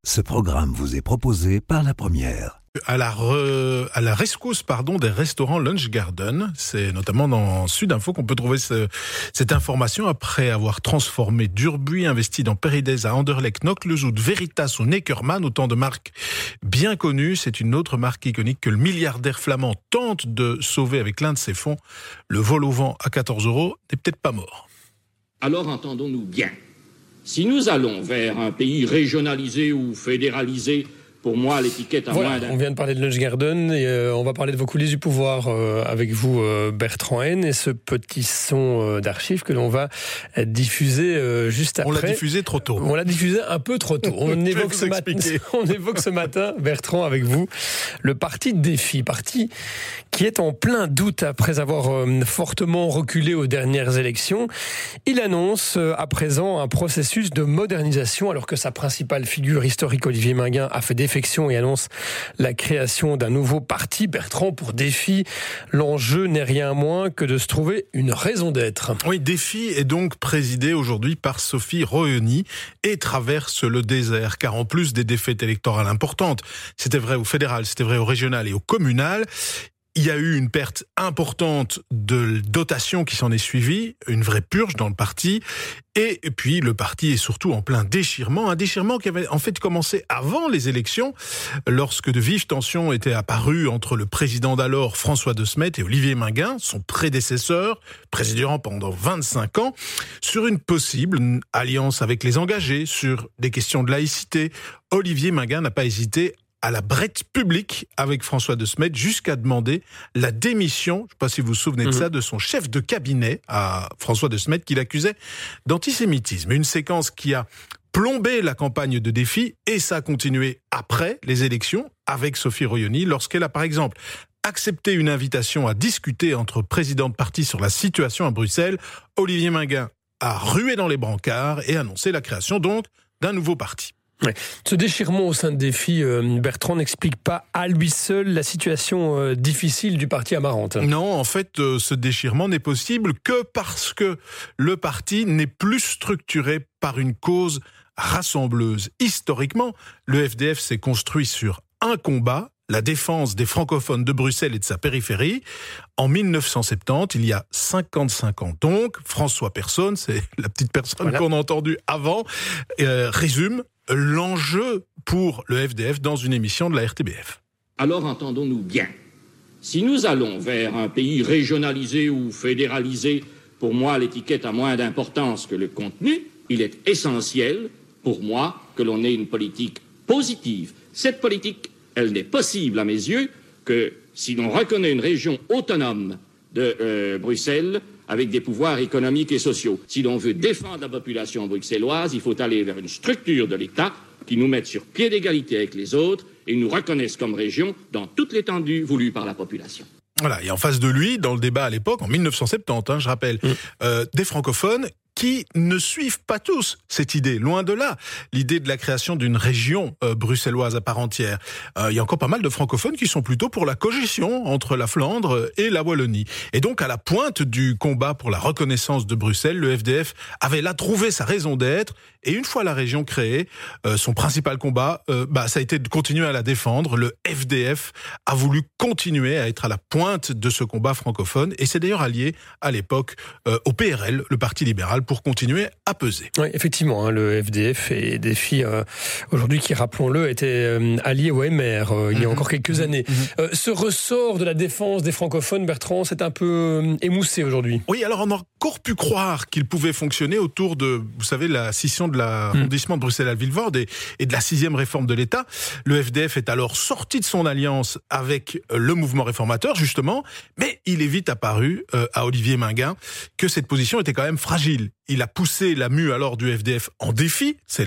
Ce programme vous est proposé par La Première. À la rescousse des restaurants Lunch Garden. C'est notamment dans Sudinfo qu'on peut trouver cette information après avoir transformé Durbuy, investi dans Perides, à Anderlecht, Knock-le-Zout, Veritas ou Neckermann, autant de marques bien connues. C'est une autre marque iconique que le milliardaire flamand tente de sauver avec l'un de ses fonds. Le vol au vent à 14 € n'est peut-être pas mort. Alors entendons-nous bien. Si nous allons vers un pays régionalisé ou fédéralisé, pour moi, l'étiquette a moins d'un... On vient de parler de Lunch Garden et on va parler de vos coulisses du pouvoir avec vous, Bertrand Haine, et ce petit son d'archives que l'on va diffuser juste après. On l'a diffusé trop tôt. On l'a diffusé un peu trop tôt. On évoque ce matin, Bertrand, avec vous, le parti Défi, parti qui est en plein doute après avoir fortement reculé aux dernières élections. Il annonce à présent un processus de modernisation alors que sa principale figure historique, Olivier Minguin, a fait défection et annonce la création d'un nouveau parti. Bertrand, pour Défi, l'enjeu n'est rien moins que de se trouver une raison d'être. Oui, Défi est donc présidé aujourd'hui par Sophie Royoni et traverse le désert, car en plus des défaites électorales importantes, c'était vrai au fédéral, c'était vrai au régional et au communal, il y a eu une perte importante de dotation qui s'en est suivie, une vraie purge dans le parti, et puis le parti est surtout en plein déchirement, un déchirement qui avait en fait commencé avant les élections, lorsque de vives tensions étaient apparues entre le président d'alors, François de Smet, et Olivier Minguin, son prédécesseur, président pendant 25 ans, sur une possible alliance avec les engagés, sur des questions de laïcité. Olivier Minguin n'a pas hésité à la brette publique avec François de Smet jusqu'à demander la démission, je ne sais pas si vous vous souvenez de ça, de son chef de cabinet à François de Smet qui l'accusait d'antisémitisme. Une séquence qui a plombé la campagne de Défi et ça a continué après les élections avec Sophie Royoni lorsqu'elle a par exemple accepté une invitation à discuter entre présidents de parti sur la situation à Bruxelles. Olivier Minguin a rué dans les brancards et annoncé la création donc d'un nouveau parti. Ouais. Ce déchirement au sein de Défi, Bertrand, n'explique pas à lui seul la situation difficile du parti Amarante. Non, en fait, ce déchirement n'est possible que parce que le parti n'est plus structuré par une cause rassembleuse. Historiquement, le FDF s'est construit sur un combat, la défense des francophones de Bruxelles et de sa périphérie. En 1970, il y a 55 ans donc, François Persson, c'est la petite personne qu'on a entendue avant, résume l'enjeu pour le FDF dans une émission de la RTBF. Alors entendons-nous bien. Si nous allons vers un pays régionalisé ou fédéralisé, pour moi, l'étiquette a moins d'importance que le contenu. Il est essentiel, pour moi, que l'on ait une politique positive. Cette politique, elle n'est possible à mes yeux que si l'on reconnaît une région autonome de Bruxelles avec des pouvoirs économiques et sociaux. Si l'on veut défendre la population bruxelloise, il faut aller vers une structure de l'État qui nous mette sur pied d'égalité avec les autres et nous reconnaisse comme région dans toute l'étendue voulue par la population. Voilà, et en face de lui, dans le débat à l'époque, en 1970, je rappelle, des francophones qui ne suivent pas tous cette idée, loin de là, l'idée de la création d'une région bruxelloise à part entière. Il y a encore pas mal de francophones qui sont plutôt pour la cogestion entre la Flandre et la Wallonie. Et donc, à la pointe du combat pour la reconnaissance de Bruxelles, le FDF avait là trouvé sa raison d'être. Et une fois la région créée, son principal combat, ça a été de continuer à la défendre. Le FDF a voulu continuer à être à la pointe de ce combat francophone. Et c'est d'ailleurs allié, à l'époque, au PRL, le Parti libéral, pour continuer à peser. Oui, effectivement, le FDF et Défi, aujourd'hui, qui, rappelons-le, étaient alliés au MR il y a encore quelques années. Ce ressort de la défense des francophones, Bertrand, c'est un peu émoussé aujourd'hui. Oui, alors on a encore pu croire qu'il pouvait fonctionner autour de, vous savez, la scission de l'arrondissement de Bruxelles-Vilvoorde et de la 6e réforme de l'État. Le FDF est alors sorti de son alliance avec le mouvement réformateur, justement, mais il est vite apparu à Olivier Minguin que cette position était quand même fragile. Il a poussé la mue alors du FDF en Défi. C'est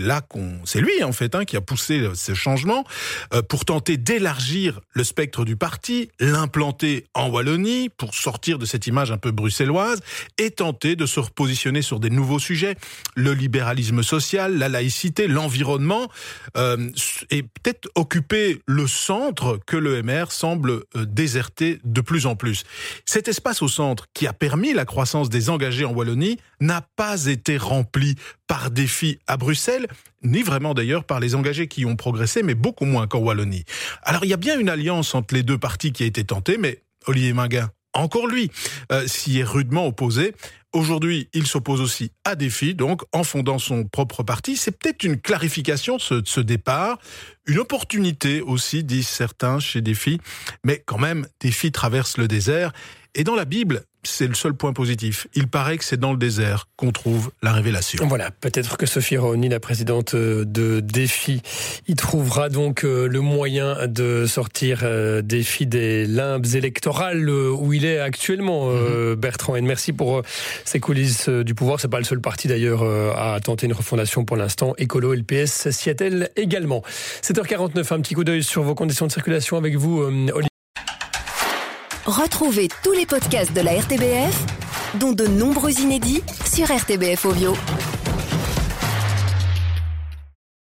lui en fait qui a poussé ce changement pour tenter d'élargir le spectre du parti, l'implanter en Wallonie pour sortir de cette image un peu bruxelloise et tenter de se repositionner sur des nouveaux sujets, le libéralisme social, la laïcité, l'environnement, et peut-être occuper le centre que le MR semble déserter de plus en plus. Cet espace au centre qui a permis la croissance des engagés en Wallonie n'a pas été rempli par défi à Bruxelles, ni vraiment d'ailleurs par les engagés qui ont progressé, mais beaucoup moins qu'en Wallonie. Alors il y a bien une alliance entre les deux partis qui a été tentée, mais Olivier Minguin, encore lui, s'y est rudement opposé. Aujourd'hui, il s'oppose aussi à Défi, donc en fondant son propre parti. C'est peut-être une clarification de ce départ, une opportunité aussi, disent certains chez Défi. Mais quand même, Défi traverse le désert. Et dans la Bible, c'est le seul point positif. Il paraît que c'est dans le désert qu'on trouve la révélation. Voilà, peut-être que Sophie Rohoni, la présidente de Défi, y trouvera donc le moyen de sortir Défi des limbes électorales où il est actuellement, Bertrand. Et merci pour ces coulisses du pouvoir. C'est pas le seul parti d'ailleurs à tenter une refondation pour l'instant. Écolo, LPS, s'y attelle également. 7h49, un petit coup d'œil sur vos conditions de circulation avec vous, Olivier. Retrouvez tous les podcasts de la RTBF, dont de nombreux inédits, sur RTBF Audio.